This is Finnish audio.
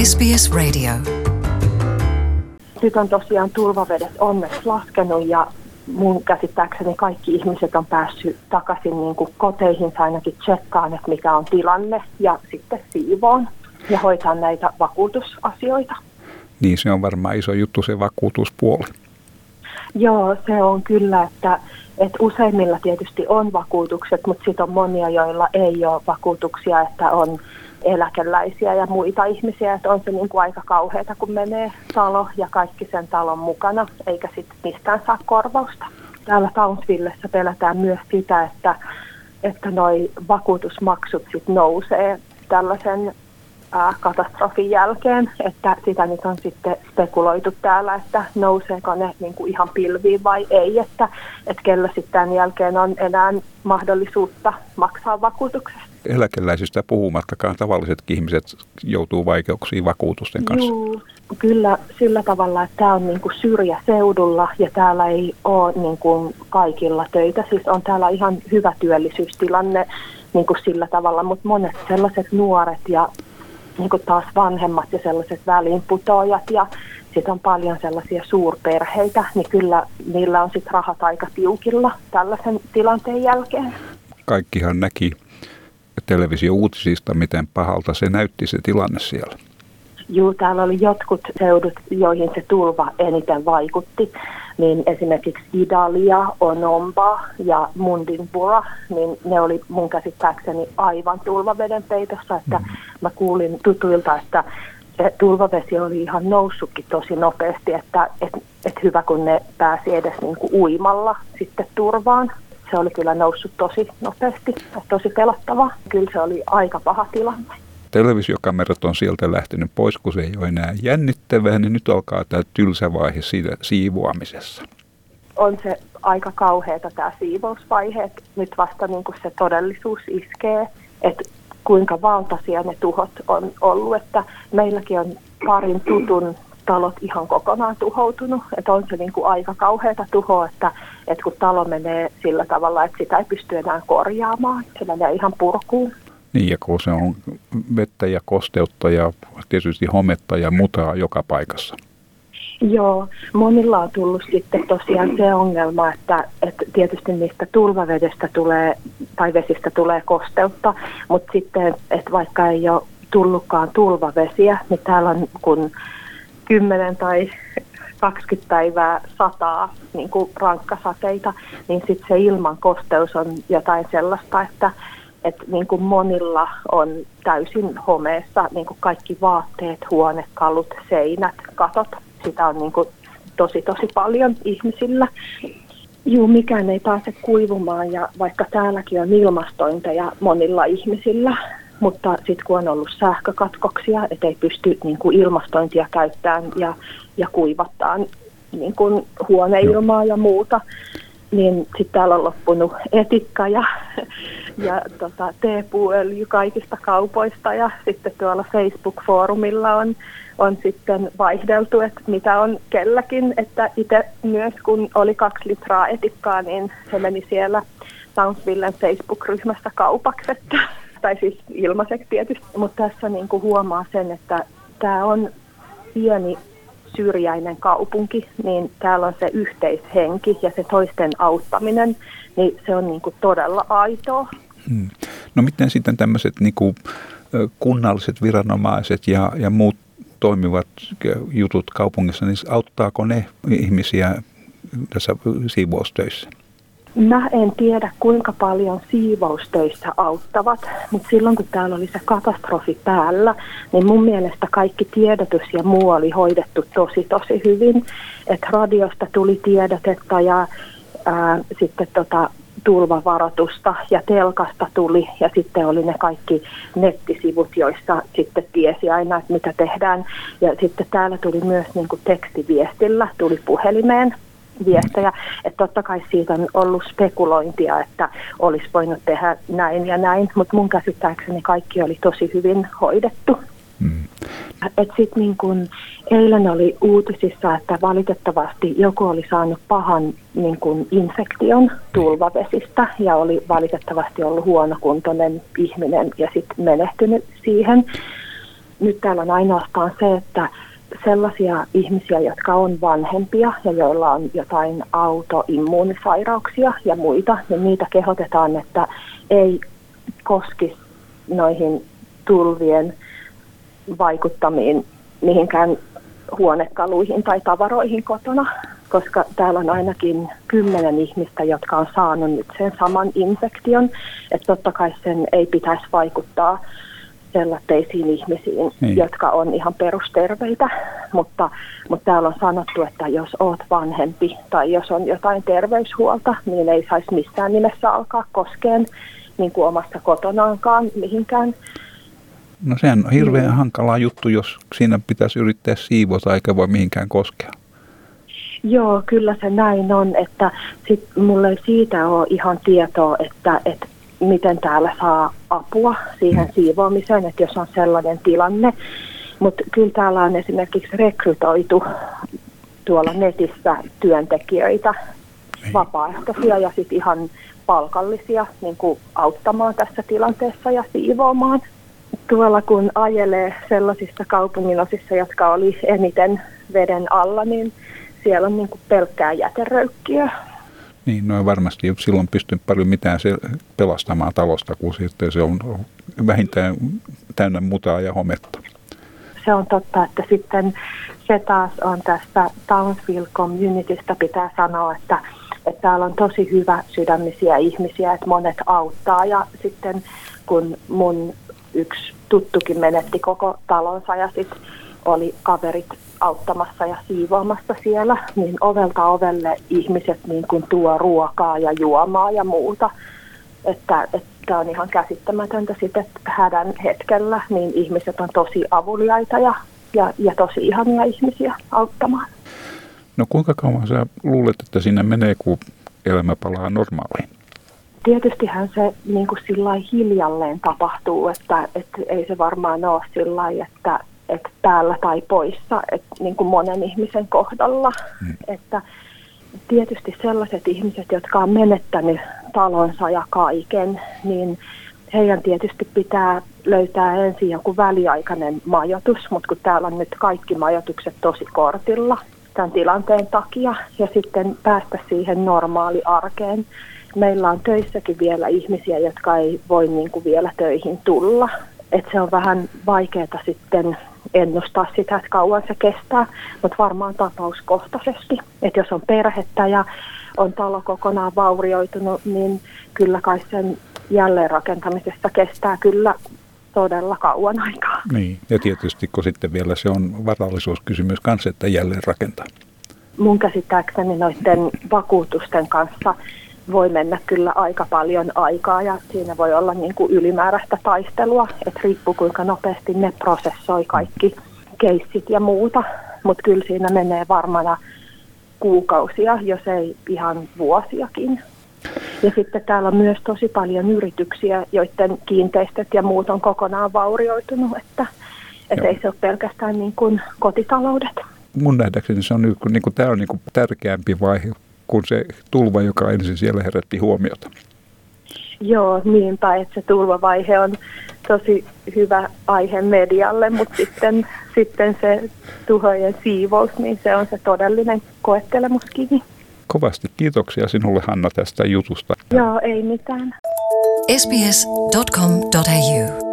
SBS Radio. Nyt on tosiaan tulvavedet onneksi laskenut ja mun käsittääkseni kaikki ihmiset on päässyt takaisin niin kuin koteihinsa ainakin tsekkaan, että mikä on tilanne ja sitten siivoon ja hoitaa näitä vakuutusasioita. Niin, se on varmaan iso juttu se vakuutuspuoli. Joo, se on kyllä, että useimmilla tietysti on vakuutukset, mutta sitten on monia, joilla ei ole vakuutuksia, että on eläkeläisiä ja muita ihmisiä, että on se niin kuin aika kauheata, kun menee talo ja kaikki sen talon mukana, eikä sitten mistään saa korvausta. Täällä Townsvillessä pelätään myös sitä, että noi vakuutusmaksut sitten nousee tällaisen katastrofin jälkeen, että sitä nyt on sitten spekuloitu täällä, että nouseeko ne niin kuin ihan pilviin vai ei, että kellä sitten tämän jälkeen on enää mahdollisuutta maksaa vakuutuksesta. Eläkeläisistä puhumattakaan tavallisetkin ihmiset joutuu vaikeuksiin vakuutusten kanssa. Joo, kyllä sillä tavalla, että tämä on niin kuin syrjäseudulla ja täällä ei ole niin kuin kaikilla töitä. Siis on täällä ihan hyvä työllisyystilanne niin kuin sillä tavalla, mutta monet sellaiset nuoret ja niin kuin taas vanhemmat ja sellaiset väliinputoajat ja sitten on paljon sellaisia suurperheitä, niin kyllä niillä on sitten rahat aika tiukilla tällaisen tilanteen jälkeen. Kaikkihan näki televisio-uutisista, miten pahalta se näytti se tilanne siellä. Joo, täällä oli jotkut seudut, joihin se tulva eniten vaikutti, niin esimerkiksi Idalia, Onomba ja Mundinbura, niin ne oli mun käsittääkseni aivan tulvaveden peitossa, että mä kuulin tutuilta, että se tulvavesi oli ihan noussutkin tosi nopeasti, että hyvä kun ne pääsi edes niin kuin uimalla sitten turvaan. Se oli kyllä noussut tosi nopeasti, tosi pelottavaa. Kyllä se oli aika paha tilanne. Televisiokamerat on sieltä lähtenyt pois, kun se ei ole enää jännittävää, niin nyt alkaa tämä tylsä vaihe siitä siivoamisessa. On se aika kauheata tämä siivousvaihe, että nyt vasta niin kuin se todellisuus iskee, että kuinka valtaisia ne tuhot on ollut, että meilläkin on parin tutun talot ihan kokonaan tuhoutunut, että on se niin kuin aika kauheata tuhoa, että kun talo menee sillä tavalla, että sitä ei pysty enää korjaamaan, se menee ihan purkuun. Niin, ja kun se on vettä ja kosteutta ja tietysti hometta ja mutaa joka paikassa. Joo, monilla on tullut sitten tosiaan se ongelma, että tietysti niistä tulvavedestä tulee, tai vesistä tulee kosteutta, mutta sitten, että vaikka ei ole tullutkaan tulvavesiä, niin täällä on kun 10 tai 20 päivää sataa niin kuin rankkasateita, niin sitten se ilman kosteus on jotain sellaista, että niin kuin monilla on täysin homeessa niin kuin kaikki vaatteet, huonekalut, seinät, katot. Sitä on niin kuin tosi paljon ihmisillä. Juu, mikään ei pääse kuivumaan ja vaikka täälläkin on ilmastointeja monilla ihmisillä, mutta sitten kun on ollut sähkökatkoksia, ettei pysty niin kuin ilmastointia käyttämään ja kuivattaa niin kuin huoneilmaa ja muuta, niin sitten täällä on loppunut etikka ja teepuuöljy kaikista kaupoista ja sitten tuolla Facebook-foorumilla on sitten vaihdeltu, että mitä on kelläkin, että itse myös kun oli 2 litraa etikkaa, niin se meni siellä Townsvillen Facebook-ryhmässä kaupaksi, tai siis ilmaiseksi tietysti, mutta tässä niin kuin huomaa sen, että tämä on pieni syrjäinen kaupunki, niin täällä on se yhteishenki ja se toisten auttaminen, niin se on niin kuin todella aitoa. No miten sitten tämmöiset niin kuin kunnalliset viranomaiset ja muut toimivat jutut kaupungissa, niin auttaako ne ihmisiä tässä siivoustöissä? Mä en tiedä, kuinka paljon siivoustöissä auttavat, mutta silloin kun täällä oli se katastrofi päällä, niin mun mielestä kaikki tiedotus ja muu oli hoidettu tosi hyvin. Että radiosta tuli tiedotetta ja sitten tulvavaroitusta ja telkasta tuli ja sitten oli ne kaikki nettisivut, joissa sitten tiesi aina, että mitä tehdään. Ja sitten täällä tuli myös niin kuin tekstiviestillä, tuli puhelimeen viestejä, että totta kai siitä on ollut spekulointia, että olisi voinut tehdä näin ja näin, mutta mun käsittääkseni kaikki oli tosi hyvin hoidettu. Sitten niin kun eilen oli uutisissa, että valitettavasti joku oli saanut pahan niin kun infektion tulvavesistä ja oli valitettavasti ollut huonokuntoinen ihminen ja sitten menehtynyt siihen. nyt täällä on ainoastaan se, että sellaisia ihmisiä, jotka on vanhempia ja joilla on jotain autoimmuunisairauksia ja muita, niin niitä kehotetaan, että ei koskisi noihin tulvien vaikuttamiin mihinkään huonekaluihin tai tavaroihin kotona, koska täällä on ainakin 10 ihmistä, jotka on saanut nyt sen saman infektion, että totta kai sen ei pitäisi vaikuttaa sellaisiin ihmisiin, jotka on ihan perusterveitä, mutta täällä on sanottu, että jos oot vanhempi tai jos on jotain terveyshuolta, niin ei saisi missään nimessä alkaa koskeen niin kuin omassa kotonaankaan mihinkään. No sehän on hirveän hankala juttu, jos siinä pitäisi yrittää siivota eikä voi mihinkään koskea. Joo, kyllä se näin on, että mulla ei siitä ole ihan tietoa, että miten täällä saa apua siihen siivoamiseen, että jos on sellainen tilanne. Mutta kyllä täällä on esimerkiksi rekrytoitu tuolla netissä työntekijöitä, vapaaehtoisia ja sitten ihan palkallisia niin kuin auttamaan tässä tilanteessa ja siivoamaan. Tuolla kun ajelee sellaisissa kaupunginosissa, jotka oli eniten veden alla, niin siellä on niin kuin pelkkää jäteröykkiä. Niin, no varmasti silloin pystyy paljon mitään pelastamaan talosta, kun sitten se on vähintään täynnä mutaa ja hometta. Se on totta, että sitten se taas on tästä Townsville Communitystä pitää sanoa, että täällä on tosi hyvä sydämisiä ihmisiä, että monet auttaa ja sitten kun mun yksi tuttukin menetti koko talonsa ja sitten oli kaverit auttamassa ja siivoamassa siellä, niin ovelta ovelle ihmiset niin kuin tuo ruokaa ja juomaa ja muuta. Että on ihan käsittämätöntä sitten, että hädän hetkellä niin ihmiset on tosi avuliaita ja tosi ihania ihmisiä auttamaan. No kuinka kauan sä luulet, että siinä menee, kun elämä palaa normaaliin? Tietystihän se niin kuin sillai hiljalleen tapahtuu, että ei se varmaan ole sillai, että päällä tai poissa, että niin kuin monen ihmisen kohdalla. Että tietysti sellaiset ihmiset, jotka on menettänyt talonsa ja kaiken, niin heidän tietysti pitää löytää ensin joku väliaikainen majoitus, mutta kun täällä on nyt kaikki majoitukset tosi kortilla tämän tilanteen takia, ja sitten päästä siihen normaali arkeen. Meillä on töissäkin vielä ihmisiä, jotka ei voi niin kuin vielä töihin tulla. Että se on vähän vaikeaa sitten ennustaa sitä, että kauan se kestää, mutta varmaan tapauskohtaisesti. Että jos on perhettä ja on talo kokonaan vaurioitunut, niin kyllä kai sen jälleenrakentamisesta kestää kyllä todella kauan aikaa. Niin, ja tietysti kun sitten vielä se on varallisuuskysymys kanssa, että jälleen rakentaa. Mun käsittääkseni noiden vakuutusten kanssa voi mennä kyllä aika paljon aikaa ja siinä voi olla niin kuin ylimääräistä taistelua, että riippuu kuinka nopeasti ne prosessoi kaikki keissit ja muuta, mutta kyllä siinä menee varmana kuukausia, jos ei ihan vuosiakin. Ja sitten täällä on myös tosi paljon yrityksiä, joiden kiinteistöt ja muut on kokonaan vaurioitunut, että ei se ole pelkästään niin kuin kotitaloudet. Mun nähdäkseni se on niin kuin, tämä on niin kuin tärkeämpi vaihe kuin se tulva, joka ensin siellä herätti huomiota. Joo, niinpä, että se tulvavaihe on tosi hyvä aihe medialle, mutta sitten se tuhojen siivous, niin se on se todellinen koettelemuskivi. Kovasti kiitoksia sinulle, Hanna, tästä jutusta. Joo, ei mitään. sbs.com.au